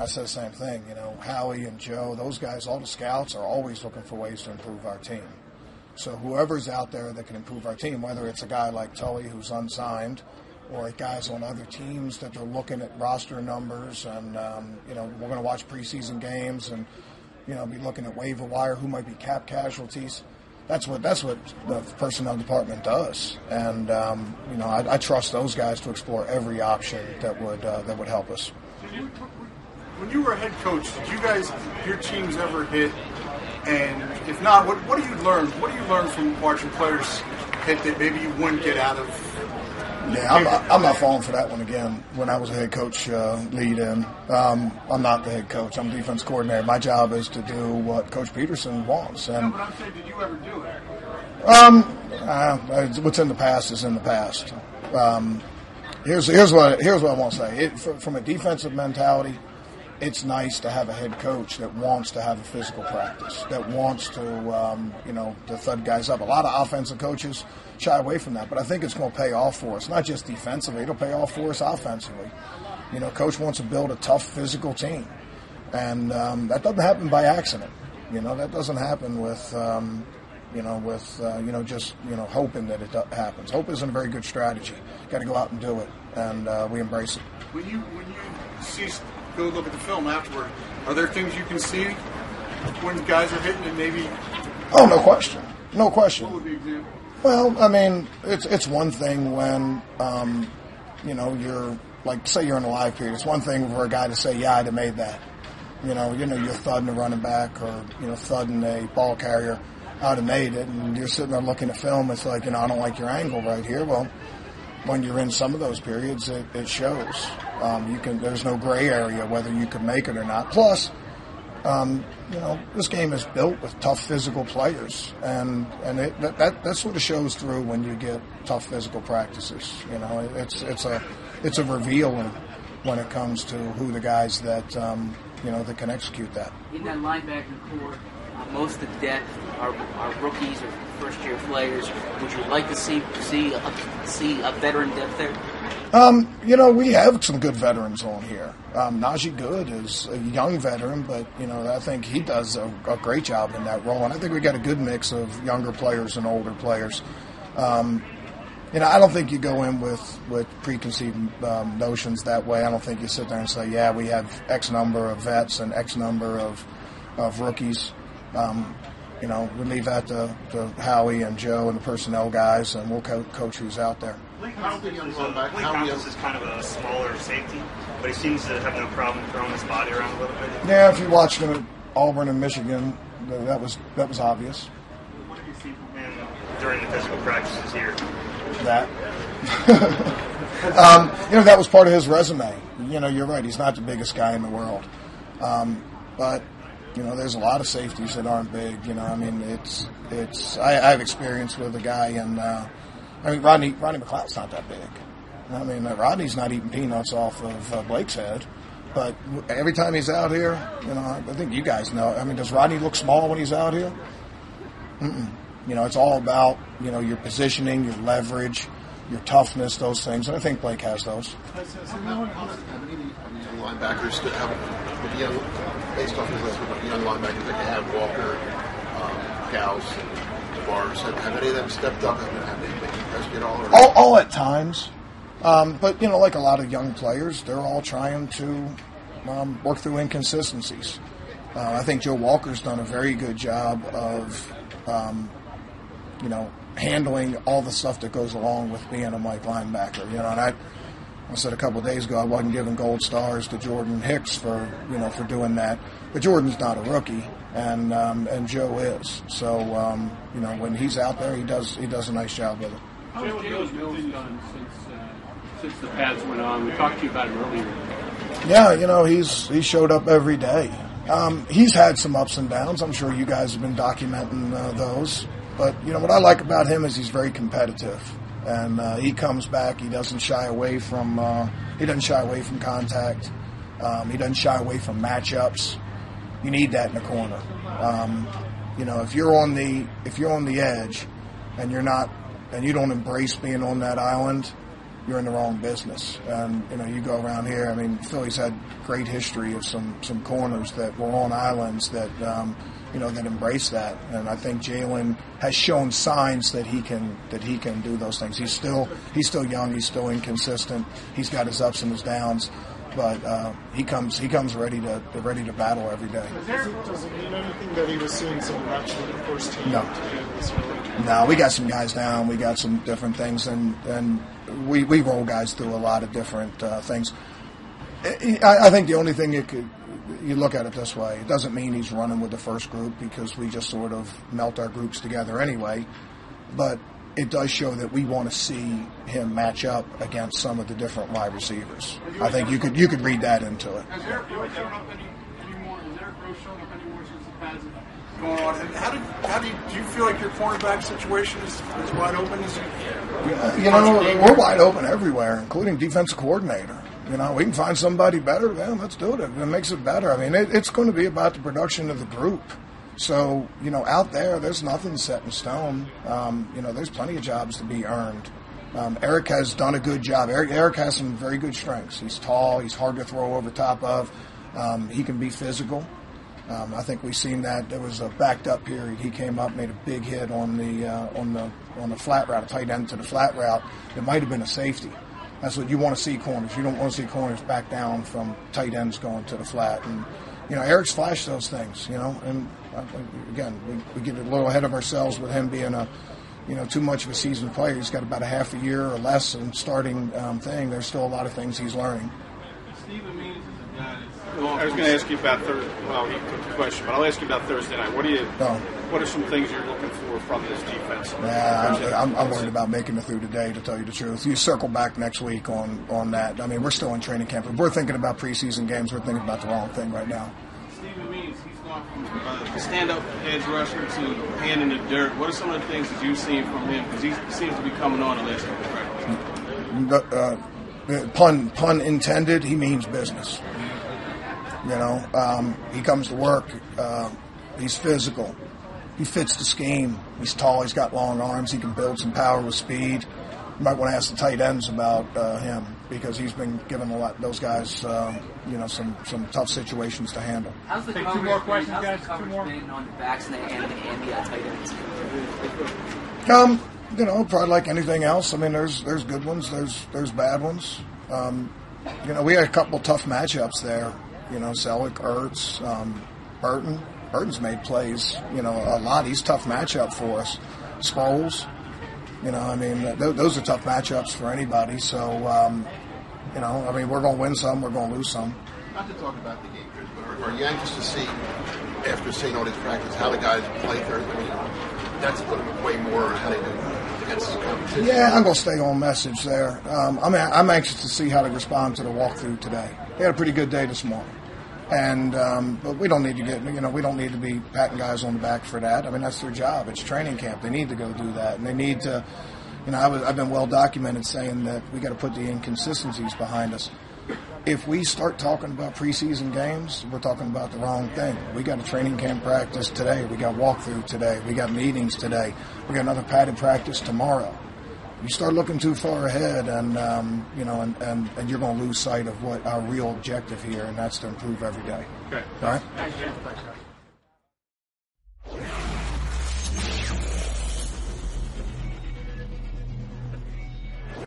said the same thing. Howie and Joe, those guys, all the scouts are always looking for ways to improve our team. So whoever's out there that can improve our team, whether it's a guy like Tully who's unsigned, or guys on other teams that are looking at roster numbers, and we're going to watch preseason games and be looking at waiver wire, who might be cap casualties. That's what the personnel department does, and I trust those guys to explore every option that would help us. When you were a head coach, did your teams ever hit? And if not, what do you learn? What do you learn from watching players hit that maybe you wouldn't get out of? Yeah, I'm not falling for that one again. When I was a head coach lead in, I'm not the head coach. I'm defense coordinator. My job is to do what Coach Peterson wants. And, no, but I'm saying, did you ever do it? What's in the past is in the past. Here's what I want to say. From a defensive mentality, it's nice to have a head coach that wants to have a physical practice, that wants to, to thud guys up. A lot of offensive coaches shy away from that, but I think it's going to pay off for us, not just defensively. It'll pay off for us offensively. Coach wants to build a tough physical team, and that doesn't happen by accident. That doesn't happen with, just hoping that it happens. Hope isn't a very good strategy. Got to go out and do it, and we embrace it. When you go look at the film afterward, are there things you can see when guys are hitting and maybe? Oh, no question. No question. What would be an example? Well, I mean, it's one thing when, you're, like, say you're in a live period. It's one thing for a guy to say, yeah, I'd have made that. You're thudding a running back or, thudding a ball carrier. I'd have made it. And you're sitting there looking at film. It's like, I don't like your angle right here. Well, when you're in some of those periods, it shows. There's no gray area whether you can make it or not. Plus, this game is built with tough physical players, and that sort of shows through when you get tough physical practices. It's a reveal when it comes to who the guys that that can execute that. In that linebacker core, most of the depth are rookies or first-year players. Would you like to see a veteran depth there? We have some good veterans on here. Najee Good is a young veteran, but, I think he does a great job in that role. And I think we got a good mix of younger players and older players. I don't think you go in with preconceived notions that way. I don't think you sit there and say, yeah, we have X number of vets and X number of rookies. We leave that to Howie and Joe and the personnel guys, and we'll coach who's out there. Link House is kind of a smaller safety, but he seems to have no problem throwing his body around a little bit. Yeah, if you watched him at Auburn and Michigan, that was obvious. What did you see from him during the physical practices here? That. That was part of his resume. You're right. He's not the biggest guy in the world. But, there's a lot of safeties that aren't big. I have experience with a guy Rodney McLeod's not that big. Rodney's not eating peanuts off of Blake's head. But every time he's out here, I think you guys know. Does Rodney look small when he's out here? Mm-mm. It's all about, your positioning, your leverage, your toughness, those things. And I think Blake has those. How many young linebackers based off the list of young linebackers that you have, Walker, Gauss, and Bars, have any of them stepped up? Have they impressed you at all? All at times. But, like a lot of young players, they're all trying to work through inconsistencies. I think Joe Walker's done a very good job of handling all the stuff that goes along with being a Mike linebacker. And I said a couple of days ago I wasn't giving gold stars to Jordan Hicks for doing that, but Jordan's not a rookie, and Joe is. So when he's out there, he does a nice job with it. How has Jalen Mills done since the pads went on? We talked to you about him earlier. Yeah, he showed up every day. He's had some ups and downs. I'm sure you guys have been documenting those. But, what I like about him is he's very competitive. And he comes back. He doesn't shy away from contact. He doesn't shy away from matchups. You need that in the corner. If you're on the edge and you don't embrace being on that island, you're in the wrong business. And, you go around here, I mean, Philly's had great history of some corners that were on islands that, that embrace that. And I think Jalen has shown signs that he can do those things. He's still young, he's still inconsistent, he's got his ups and his downs. But he comes ready to battle every day. Does it mean anything that he was seeing some reps with the first team? No, we got some guys down. We got some different things, and we roll guys through a lot of different things. I think the only thing you look at it this way, it doesn't mean he's running with the first group because we just sort of melt our groups together anyway. But it does show that we want to see him match up against some of the different wide receivers. I think you could read that into it. Has Eric Rowe shown up anymore? Has Eric Rowe shown up anymore since the pads have gone on? And do you feel like your cornerback situation is wide open? We're wide open everywhere, including defensive coordinator. We can find somebody better, then let's do it. It makes it better. I mean, it's going to be about the production of the group. So, out there's nothing set in stone. There's plenty of jobs to be earned. Eric has done a good job. Eric has some very good strengths. He's tall. He's hard to throw over top of. He can be physical. I think we've seen that. There was a backed up period. He came up, made a big hit on the flat route, a tight end to the flat route. It might have been a safety. That's what you want to see corners. You don't want to see corners back down from tight ends going to the flat. And, Eric's flashed those things, and again, we get a little ahead of ourselves with him being too much of a seasoned player. He's got about a half a year or less in starting thing. There's still a lot of things he's learning. Stephen Means is a guy I was going to ask you about he took the question, but I'll ask you about Thursday night. What are some things you're looking for from this defense? I'm worried about making it through today, to tell you the truth. You circle back next week on that. I mean, we're still in training camp. If we're thinking about preseason games, we're thinking about the wrong thing right now. Stephen Means, he's gone from stand-up edge rusher to hand in the dirt. What are some of the things that you've seen from him? Because he seems to be coming on the last couple of practices. Pun intended, he means business. He comes to work. He's physical. He fits the scheme. He's tall. He's got long arms. He can build some power with speed. You might want to ask the tight ends about him because he's been given those guys, some tough situations to handle. How's the coverage? 2 more questions, guys. 2 more. Been on the backs and the tight ends? Probably like anything else. I mean, there's good ones. There's bad ones. We had a couple tough matchups there. Selleck, Ertz, Burton. Burton's made plays, a lot. He's a tough matchup for us. Sproles, those are tough matchups for anybody. So, we're going to win some, we're going to lose some. Not to talk about the game, but are you anxious to see, after seeing all these practices, how the guys play Thursday? I mean, that's put them way more how they do against the competition. Yeah, I'm going to stay on message there. I'm anxious to see how they respond to the walkthrough today. They had a pretty good day this morning. And but we don't need to we don't need to be patting guys on the back for that. I mean, that's their job. It's training camp. They need to go do that, and they need to. I've been well documented saying that we got to put the inconsistencies behind us. If we start talking about preseason games, we're talking about the wrong thing. We got a training camp practice today. We got walkthrough today. We got meetings today. We got another padded practice tomorrow. You start looking too far ahead, and and you're going to lose sight of what our real objective here, and that's to improve every day. Okay. All right. Thanks,